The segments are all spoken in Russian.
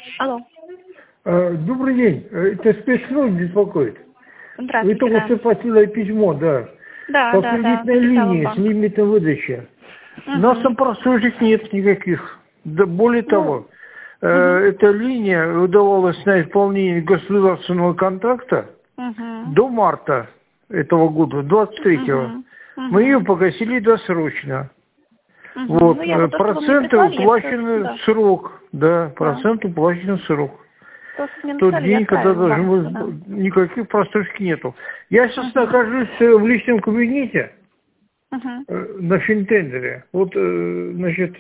Алло. Добрый день. Это спецслужба беспокоит. Вы Здравствуйте, только да. что посылали письмо, да. Да, По да, кредитной написала линии с банк. лимитом выдачи. У нас там просрочек нет никаких. Да, более того, эта линия выдавалась на исполнение государственного контракта до марта этого года, 23-го. Мы ее погасили досрочно. Вот, Ну, я вот то, что вы мне проценты прислали, я уплачены да. в срок. Да, Да. процент уплачен в срок. То, что мне Тот написали, я день, когда отправила в должен банк, да. быть, никаких просрочки нету. Я сейчас нахожусь в личном кабинете на Финтендере. Вот, значит,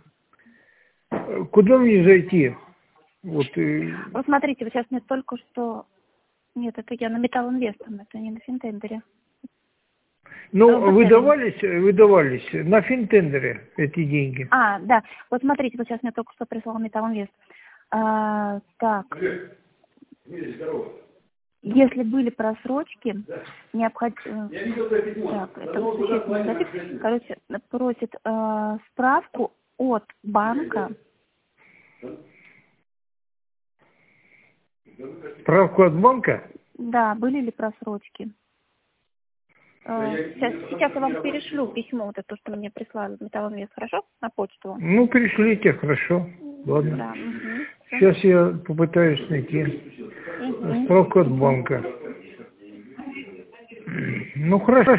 куда мне зайти? Вот, Вот смотрите, вот сейчас мне только что... Нет, это я на Металл Инвестом, это не на Финтендере. ну, выдавались на Финтендере эти деньги. А, да. Вот смотрите, вот сейчас мне только что прислал Металл Инвест. Так. Если были просрочки, необходимо... Так, это существенный негатив. Короче, просит справку от банка. Справку от банка? Да, были ли просрочки. Сейчас я вам перешлю письмо, вот это, что мне прислали в Металл Инвест, хорошо? На почту. Ну, перешлите, хорошо. Ладно. Да, Сейчас я попытаюсь найти справку от банка. Ну, хорошо.